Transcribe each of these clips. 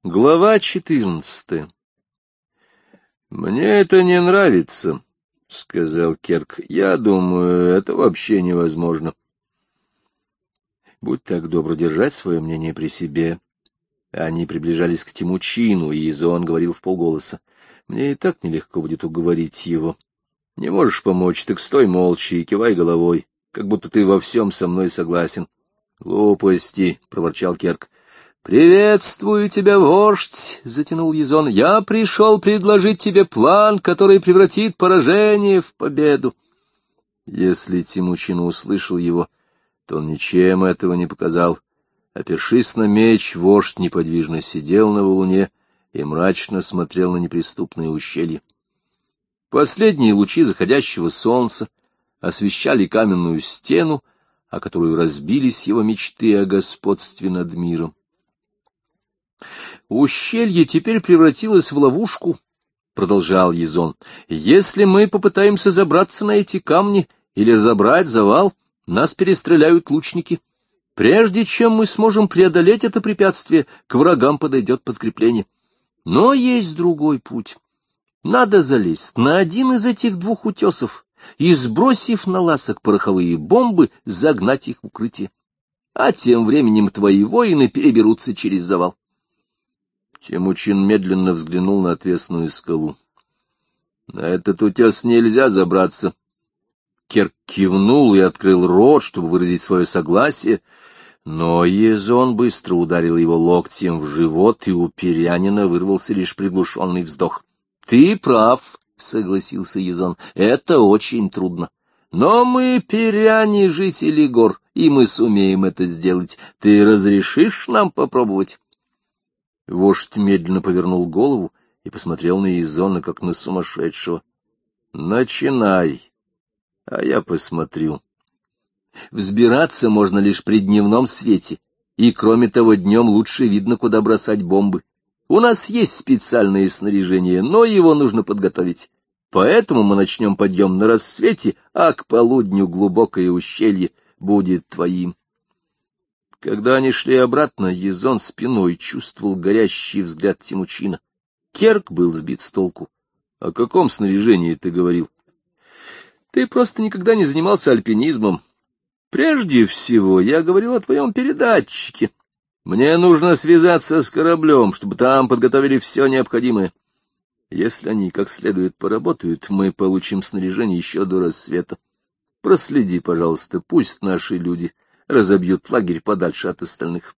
Глава 14. «Мне это не нравится», — сказал Керк. «Я думаю, это вообще невозможно». «Будь так добр держать свое мнение при себе». Они приближались к Темучину, и Изон говорил вполголоса. «Мне и так нелегко будет уговорить его. Не можешь помочь, так стой молча и кивай головой, как будто ты во всем со мной согласен». «Глупости», — проворчал Керк. «Приветствую тебя, вождь!» — затянул Язон. «Я пришел предложить тебе план, который превратит поражение в победу». Если Темучин услышал его, то он ничем этого не показал. Опершись на меч, вождь неподвижно сидел на валуне и мрачно смотрел на неприступное ущелье. Последние лучи заходящего солнца освещали каменную стену, о которую разбились его мечты о господстве над миром. «Ущелье теперь превратилось в ловушку», — продолжал Язон. «Если мы попытаемся забраться на эти камни или разобрать завал, нас перестреляют лучники. Прежде чем мы сможем преодолеть это препятствие, к врагам подойдет подкрепление. Но есть другой путь. Надо залезть на один из этих двух утесов и, сбросив на ласок пороховые бомбы, загнать их в укрытие. А тем временем твои воины переберутся через завал». Темучин медленно взглянул на отвесную скалу. — На этот утес нельзя забраться. Керк кивнул и открыл рот, чтобы выразить свое согласие, но Язон быстро ударил его локтем в живот, и у Пирянина вырвался лишь приглушенный вздох. — Ты прав, — согласился Язон, — это очень трудно. Но мы пиряне, жители гор, и мы сумеем это сделать. Ты разрешишь нам попробовать? Вождь медленно повернул голову и посмотрел на Язона, как на сумасшедшего. — Начинай, а я посмотрю. Взбираться можно лишь при дневном свете, и, кроме того, днем лучше видно, куда бросать бомбы. У нас есть специальное снаряжение, но его нужно подготовить. Поэтому мы начнем подъем на рассвете, а к полудню глубокое ущелье будет твоим. Когда они шли обратно, Язон спиной чувствовал горящий взгляд Темучина. Керк был сбит с толку. — О каком снаряжении ты говорил? — Ты просто никогда не занимался альпинизмом. Прежде всего, я говорил о твоем передатчике. Мне нужно связаться с кораблем, чтобы там подготовили все необходимое. Если они как следует поработают, мы получим снаряжение еще до рассвета. Проследи, пожалуйста, пусть наши люди разобьют лагерь подальше от остальных.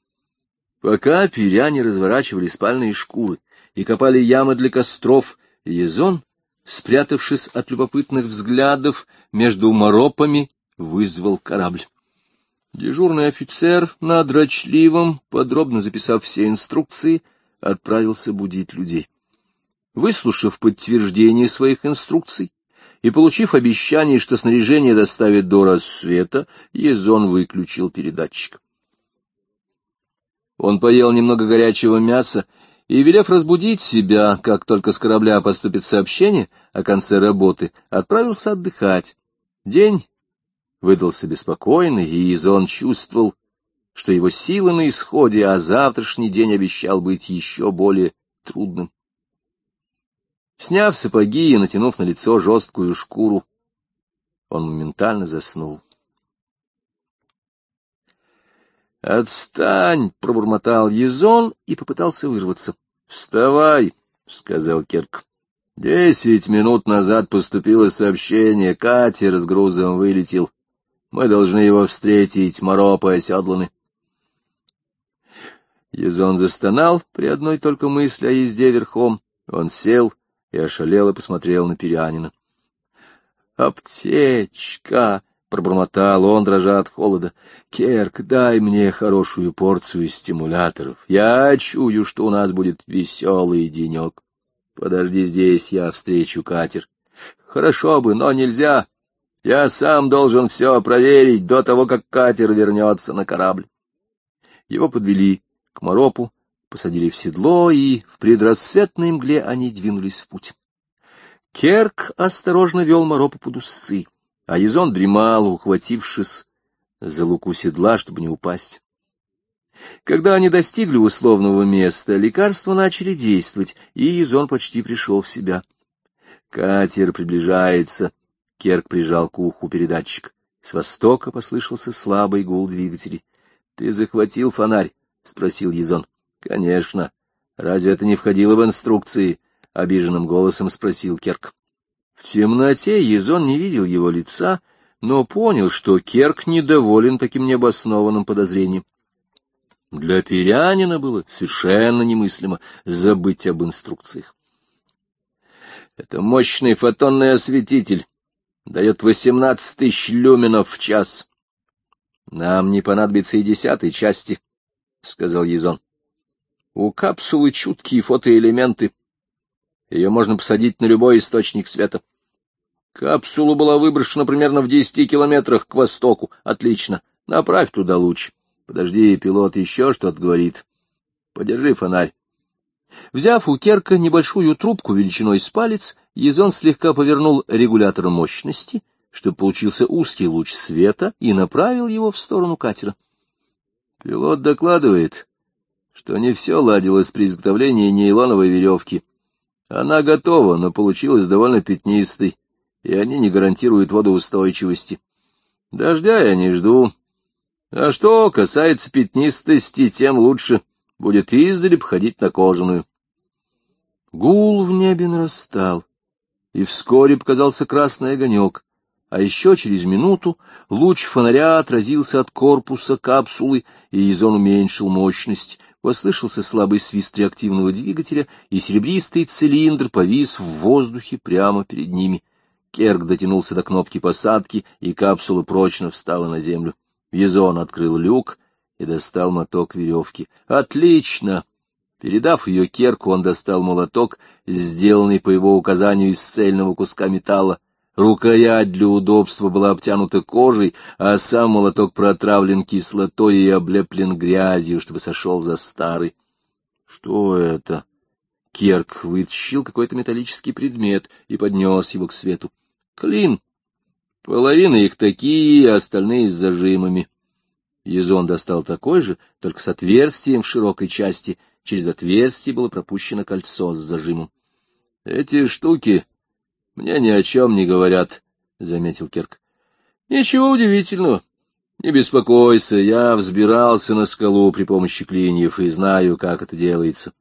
Пока пиряне разворачивали спальные шкуры и копали ямы для костров, Язон, спрятавшись от любопытных взглядов между моропами, вызвал корабль. Дежурный офицер на дрочливом, подробно записав все инструкции, отправился будить людей. Выслушав подтверждение своих инструкций и получив обещание, что снаряжение доставят до рассвета, Язон выключил передатчик. Он поел немного горячего мяса и, велев разбудить себя, как только с корабля поступит сообщение о конце работы, отправился отдыхать. День выдался беспокойный, и Язон чувствовал, что его силы на исходе, а завтрашний день обещал быть еще более трудным. Сняв сапоги и натянув на лицо жесткую шкуру, он моментально заснул. «Отстань!» — пробормотал Язон и попытался вырваться. «Вставай!» — сказал Керк. 10 минут назад поступило сообщение. Катер с грузом вылетел. Мы должны его встретить, моропы оседланы». Язон застонал при одной только мысли о езде верхом. Он сел и ошалело посмотрел на Пирянина. «Аптечка!» — пробормотал он, дрожа от холода. «Керк, дай мне хорошую порцию стимуляторов. Я чую, что у нас будет веселый денек. Подожди здесь, я встречу катер». «Хорошо бы, но нельзя. Я сам должен все проверить до того, как катер вернется на корабль». Его подвели к моропу, посадили в седло, и в предрассветной мгле они двинулись в путь. Керк осторожно вел моропу под усы, а Язон дремал, ухватившись за луку седла, чтобы не упасть. Когда они достигли условного места, лекарства начали действовать, и Язон почти пришел в себя. Катер приближается. Керк прижал к уху передатчик. С востока послышался слабый гул двигателей. — Ты захватил фонарь? — спросил Язон. — Конечно. Разве это не входило в инструкции? — обиженным голосом спросил Керк. В темноте Язон не видел его лица, но понял, что Керк недоволен таким необоснованным подозрением. Для пирянина было совершенно немыслимо забыть об инструкциях. Это мощный фотонный осветитель, дает 18 тысяч люменов в час. — Нам не понадобится и 10-й части, — сказал Язон. — У капсулы чуткие фотоэлементы. Ее можно посадить на любой источник света. Капсула была выброшена примерно в 10 километрах к востоку. Отлично. Направь туда луч. Подожди, пилот еще что-то говорит. Подержи фонарь. Взяв у Керка небольшую трубку величиной с палец, Язон слегка повернул регулятор мощности, чтобы получился узкий луч света, и направил его в сторону катера. Пилот докладывает, что не все ладилось при изготовлении нейлоновой веревки. Она готова, но получилась довольно пятнистой, и они не гарантируют водоустойчивости. Дождя я не жду. А что касается пятнистости, тем лучше. Будет издали походить на кожаную. Гул в небе нарастал, и вскоре показался красный огонек, а еще через минуту луч фонаря отразился от корпуса капсулы, и Язон уменьшил мощность. Послышался слабый свист реактивного двигателя, и серебристый цилиндр повис в воздухе прямо перед ними. Керк дотянулся до кнопки посадки, и капсула прочно встала на землю. Язон открыл люк и достал моток веревки. «Отлично!» Передав ее Керку, он достал молоток, сделанный по его указанию из цельного куска металла. Рукоять для удобства была обтянута кожей, а сам молоток протравлен кислотой и облеплен грязью, чтобы сошел за старый. — Что это? Керк вытащил какой-то металлический предмет и поднес его к свету. — Клин. Половина их такие, а остальные с зажимами. Язон достал такой же, только с отверстием в широкой части. Через отверстие было пропущено кольцо с зажимом. — Эти штуки мне ни о чем не говорят, — заметил Керк. — Ничего удивительного. Не беспокойся, я взбирался на скалу при помощи клиньев и знаю, как это делается.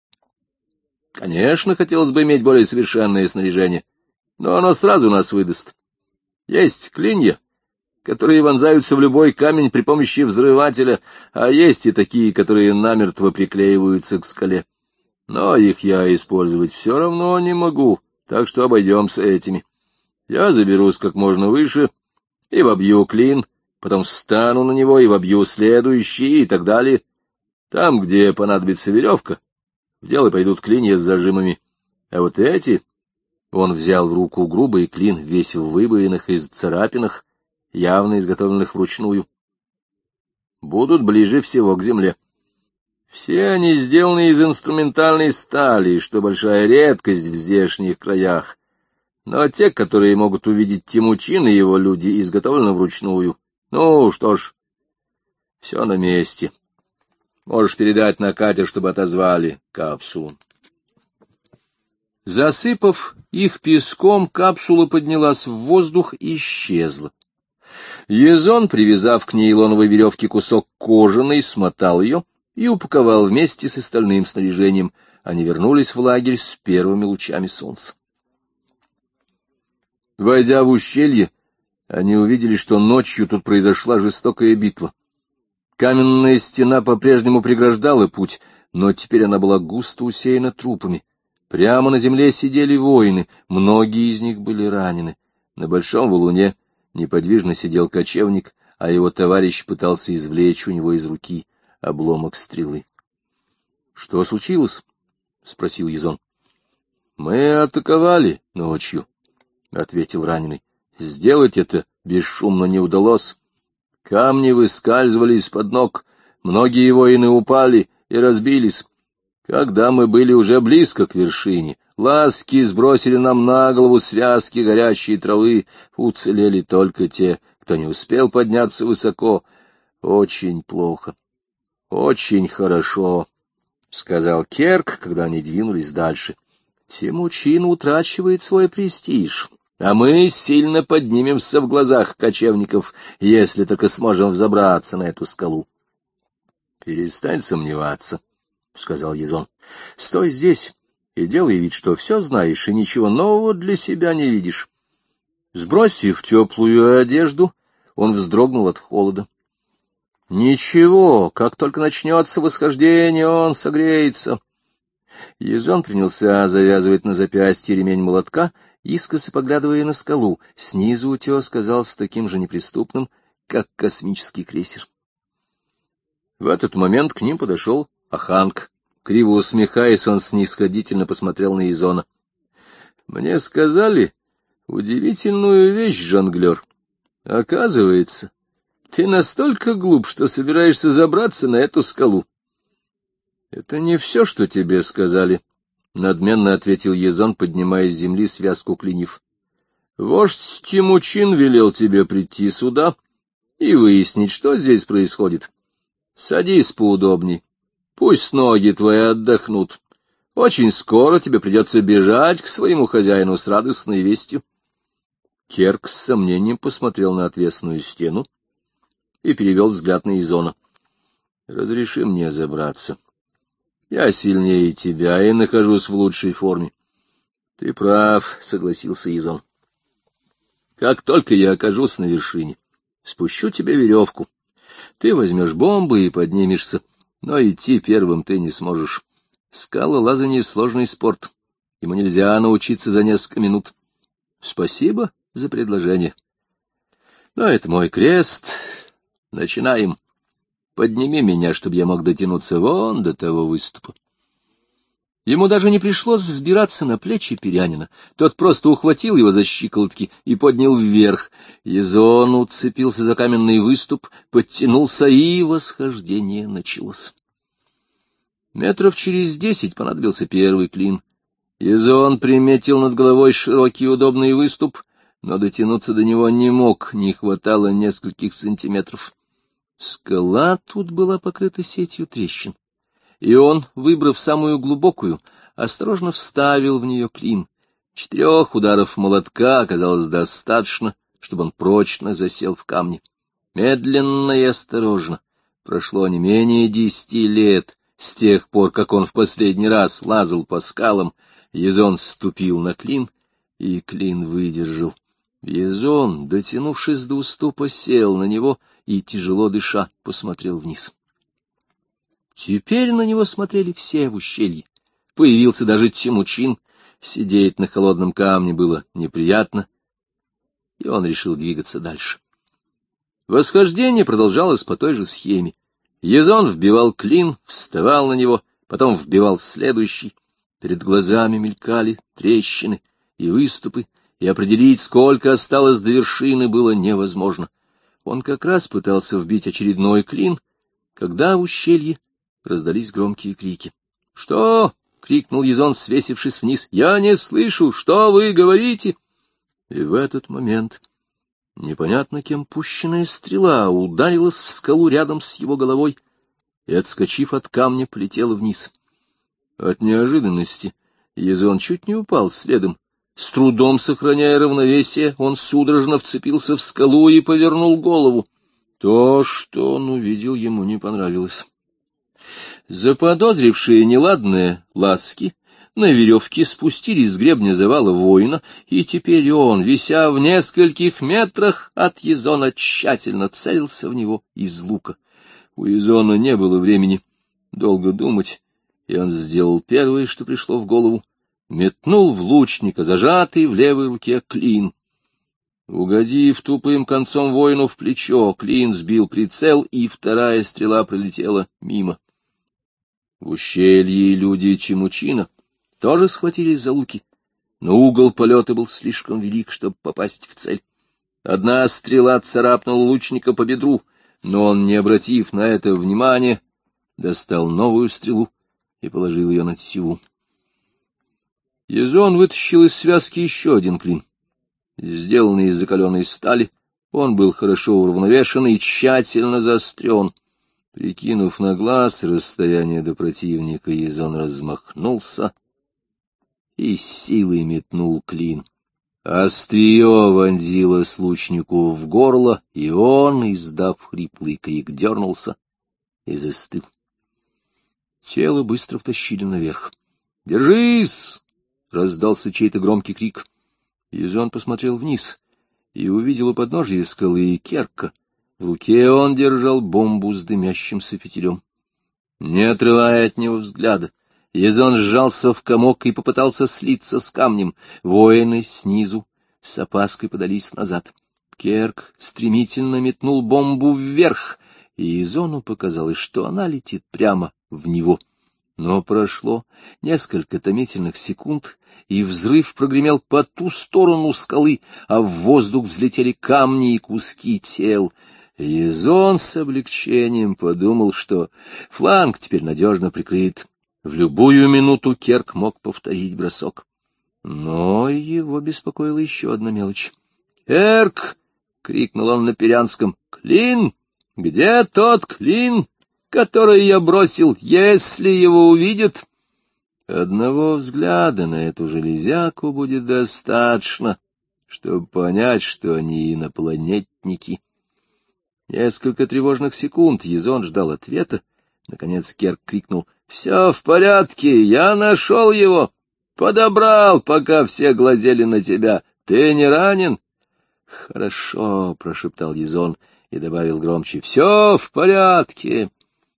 Конечно, хотелось бы иметь более совершенное снаряжение, но оно сразу нас выдаст. Есть клинья, которые вонзаются в любой камень при помощи взрывателя, а есть и такие, которые намертво приклеиваются к скале. Но их я использовать все равно не могу, так что обойдемся этими. Я заберусь как можно выше и вобью клин, потом встану на него и вобью следующий и так далее. Там, где понадобится веревка, в дело пойдут клинья с зажимами. А вот эти... Он взял в руку грубый клин, весь в выбоинах и царапинах, явно изготовленных вручную. Будут ближе всего к земле. Все они сделаны из инструментальной стали, что большая редкость в здешних краях. Но те, которые могут увидеть Темучин и его люди, изготовлены вручную. Ну, что ж, все на месте. Можешь передать на катер, чтобы отозвали капсулу. Засыпав их песком, капсула поднялась в воздух и исчезла. Язон, привязав к нейлоновой веревке кусок кожаный, смотал ее и упаковал вместе с остальным снаряжением. Они вернулись в лагерь с первыми лучами солнца. Войдя в ущелье, они увидели, что ночью тут произошла жестокая битва. Каменная стена по-прежнему преграждала путь, но теперь она была густо усеяна трупами. Прямо на земле сидели воины, многие из них были ранены. На большом валуне неподвижно сидел кочевник, а его товарищ пытался извлечь у него из руки обломок стрелы. — Что случилось? — спросил Язон. — Мы атаковали ночью, — ответил раненый. — Сделать это бесшумно не удалось. Камни выскальзывали из-под ног, многие воины упали и разбились. Когда мы были уже близко к вершине, ласки сбросили нам на голову связки горящей травы, уцелели только те, кто не успел подняться высоко. Очень плохо, Очень хорошо, — сказал Керк, когда они двинулись дальше. — Темучин утрачивает свой престиж, а мы сильно поднимемся в глазах кочевников, если только сможем взобраться на эту скалу. — Перестань сомневаться, — сказал Язон. — Стой здесь и делай вид, что все знаешь, и ничего нового для себя не видишь. Сбросив теплую одежду, он вздрогнул от холода. Ничего, как только начнется восхождение, он согреется. Язон принялся завязывать на запястье ремень молотка, искоса поглядывая на скалу. Снизу утес казался таким же неприступным, как космический крейсер. В этот момент к ним подошел Аханг. Криво усмехаясь, он снисходительно посмотрел на Язона. — Мне сказали удивительную вещь, жонглер. Оказывается, ты настолько глуп, что собираешься забраться на эту скалу. — Это не все, что тебе сказали, — надменно ответил Язон, поднимая с земли связку клиньев. — Вождь Темучин велел тебе прийти сюда и выяснить, что здесь происходит. Садись поудобней, пусть ноги твои отдохнут. Очень скоро тебе придется бежать к своему хозяину с радостной вестью. Керк с сомнением посмотрел на отвесную стену и перевел взгляд на Язона. — Разреши мне забраться. Я сильнее тебя и нахожусь в лучшей форме. — Ты прав, — согласился Язон. — Как только я окажусь на вершине, спущу тебе веревку. Ты возьмешь бомбы и поднимешься, но идти первым ты не сможешь. Скалолазание — сложный спорт. Ему нельзя научиться за несколько минут. Спасибо за предложение. Но это мой крест. Начинаем. Подними меня, чтобы я мог дотянуться вон до того выступа. Ему даже не пришлось взбираться на плечи Перянина. Тот просто ухватил его за щиколотки и поднял вверх. Язон уцепился за каменный выступ, подтянулся, и восхождение началось. Метров через 10 понадобился первый клин. Язон приметил над головой широкий удобный выступ, но дотянуться до него не мог, не хватало нескольких сантиметров. Скала тут была покрыта сетью трещин, и он, выбрав самую глубокую, осторожно вставил в нее клин. 4 ударов молотка оказалось достаточно, чтобы он прочно засел в камне. Медленно и осторожно прошло не менее 10 лет с тех пор, как он в последний раз лазал по скалам. Язон ступил на клин, и клин выдержал. Язон, дотянувшись до уступа, сел на него и, тяжело дыша, посмотрел вниз. Теперь на него смотрели все в ущелье. Появился даже Темучин. Сидеть на холодном камне было неприятно, и он решил двигаться дальше. Восхождение продолжалось по той же схеме. Язон вбивал клин, вставал на него, потом вбивал следующий. Перед глазами мелькали трещины и выступы, и определить, сколько осталось до вершины, было невозможно. Он как раз пытался вбить очередной клин, когда в ущелье раздались громкие крики. — Что? — крикнул Язон, свесившись вниз. — Я не слышу! Что вы говорите? И в этот момент непонятно кем пущенная стрела ударилась в скалу рядом с его головой и, отскочив от камня, полетела вниз. От неожиданности Язон чуть не упал следом. С трудом сохраняя равновесие, он судорожно вцепился в скалу и повернул голову. То, что он увидел, ему не понравилось. Заподозрившие неладное ласки на веревке спустились с гребня завала воина, и теперь он, вися в нескольких метрах от Язона, тщательно целился в него из лука. У Язона не было времени долго думать, и он сделал первое, что пришло в голову. Метнул в лучника зажатый в левой руке клин. Угодив тупым концом воину в плечо, клин сбил прицел, и вторая стрела пролетела мимо. В ущелье люди Темучина тоже схватились за луки, но угол полета был слишком велик, чтобы попасть в цель. Одна стрела царапнула лучника по бедру, но он, не обратив на это внимания, достал новую стрелу и положил ее на тетиву. Язон вытащил из связки еще один клин. Сделанный из закаленной стали, он был хорошо уравновешен и тщательно заострен. Прикинув на глаз расстояние до противника, Язон размахнулся и силой метнул клин. Острие вонзилось лучнику в горло, и он, издав хриплый крик, дернулся и застыл. Тело быстро втащили наверх. «Держись!» — раздался чей-то громкий крик. Язон посмотрел вниз и увидел у подножия скалы Керка. В руке он держал бомбу с дымящимся фитилем. Не отрывая от него взгляда, Язон сжался в комок и попытался слиться с камнем. Воины снизу с опаской подались назад. Керк стремительно метнул бомбу вверх, и Язону показалось, что она летит прямо в него. Но прошло несколько томительных секунд, и взрыв прогремел по ту сторону скалы, а в воздух взлетели камни и куски тел. Язон с облегчением подумал, что фланг теперь надежно прикрыт. В любую минуту Керк мог повторить бросок. Но его беспокоила еще одна мелочь. «Керк!» — крикнул он на пирянском. «Клин! Где тот клин, который я бросил, если его увидят?» Одного взгляда на эту железяку будет достаточно, чтобы понять, что они инопланетники. Несколько тревожных секунд Язон ждал ответа. Наконец Керк крикнул: «Все в порядке, я нашел его. Подобрал, пока все глазели на тебя. Ты не ранен?» «Хорошо», — прошептал Язон и добавил громче: «Все в порядке».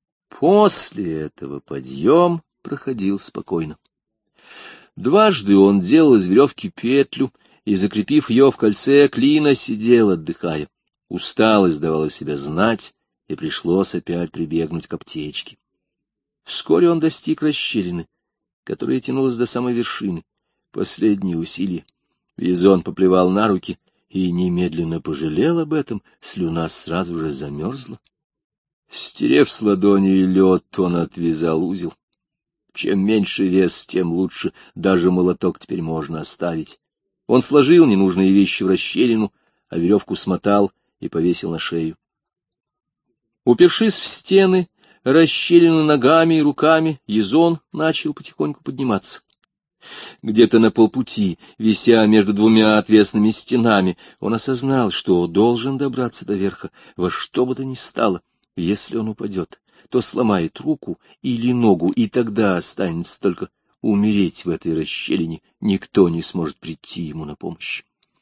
После этого подъем проходил спокойно. Дважды он делал из веревки петлю и, закрепив ее в кольце клина, сидел, отдыхая. Усталость давала себя знать, и пришлось опять прибегнуть к аптечке. Вскоре он достиг расщелины, которая тянулась до самой вершины. Последние усилия. Язон поплевал на руки и немедленно пожалел об этом, слюна сразу же замерзла. Стерев с ладони лед, он отвязал узел. Чем меньше вес, тем лучше, даже молоток теперь можно оставить. Он сложил ненужные вещи в расщелину, а веревку смотал и повесил на шею. Упершись в стены, расщелины ногами и руками, Язон начал потихоньку подниматься. Где-то на полпути, вися между двумя отвесными стенами, он осознал, что должен добраться до верха во что бы то ни стало. Если он упадет, то сломает руку или ногу, и тогда останется только умереть в этой расщелине, никто не сможет прийти ему на помощь.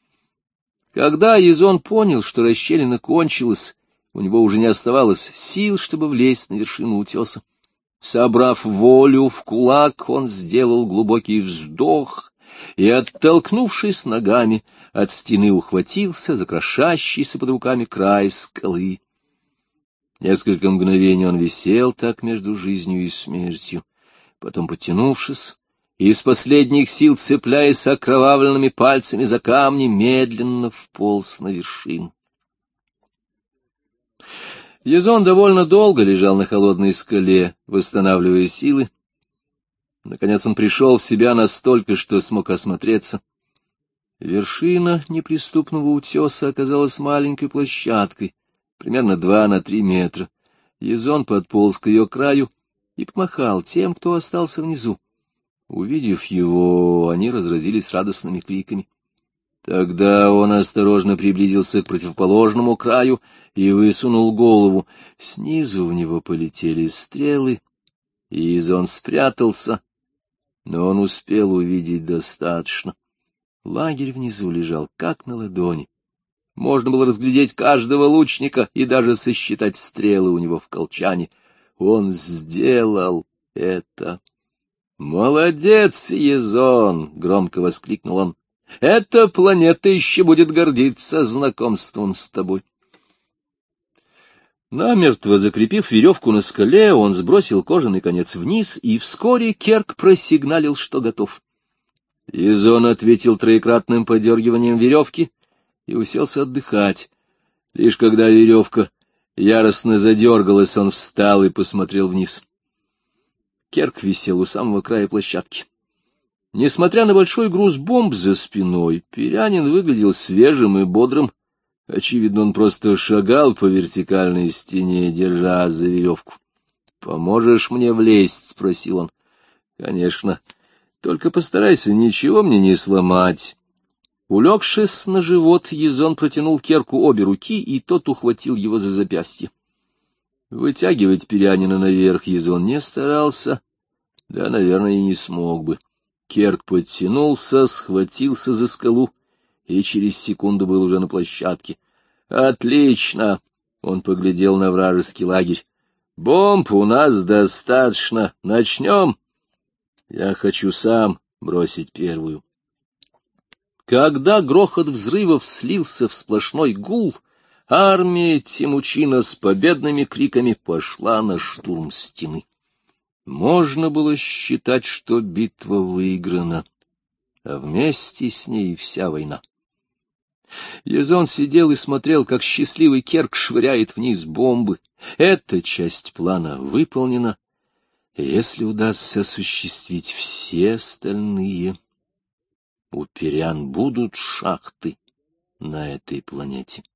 Когда Язон понял, что расщелина кончилась, у него уже не оставалось сил, чтобы влезть на вершину утеса. Собрав волю в кулак, он сделал глубокий вздох и, оттолкнувшись ногами, от стены ухватился за крошащийся под руками край скалы. Несколько мгновений он висел так между жизнью и смертью. Потом, потянувшись и из последних сил, цепляясь окровавленными пальцами за камни, медленно вполз на вершину. Язон довольно долго лежал на холодной скале, восстанавливая силы. Наконец он пришел в себя настолько, что смог осмотреться. Вершина неприступного утеса оказалась маленькой площадкой, примерно 2 на 3 метра. Язон подполз к ее краю и помахал тем, кто остался внизу. Увидев его, они разразились радостными криками. Тогда он осторожно приблизился к противоположному краю и высунул голову. Снизу в него полетели стрелы, и Язон спрятался, но он успел увидеть достаточно. Лагерь внизу лежал как на ладони. Можно было разглядеть каждого лучника и даже сосчитать стрелы у него в колчане. Он сделал это. «Молодец, Язон!» — громко воскликнул он. «Эта планета еще будет гордиться знакомством с тобой». Намертво закрепив веревку на скале, он сбросил кожаный конец вниз, и вскоре Керк просигналил, что готов. Язон ответил троекратным подергиванием веревки и уселся отдыхать. Лишь когда веревка яростно задергалась, он встал и посмотрел вниз. Керк висел у самого края площадки. Несмотря на большой груз бомб за спиной, пирянин выглядел свежим и бодрым. Очевидно, он просто шагал по вертикальной стене, держа за веревку. — Поможешь мне влезть? — спросил он. — Конечно. Только постарайся ничего мне не сломать. Улегшись на живот, Езон протянул Керку обе руки, и тот ухватил его за запястье. Вытягивать Пирянина наверх Езон не старался, да, наверное, и не смог бы. Керк подтянулся, схватился за скалу, и через секунду был уже на площадке. «Отлично!» — он поглядел на вражеский лагерь. «Бомб у нас достаточно. Начнем?» «Я хочу сам бросить первую». Когда грохот взрывов слился в сплошной гул, армия Темучина с победными криками пошла на штурм стены. Можно было считать, что битва выиграна, а вместе с ней вся война. Езон сидел и смотрел, как счастливый Керк швыряет вниз бомбы. Эта часть плана выполнена. Если удастся осуществить все остальные, у пирян будут шахты на этой планете.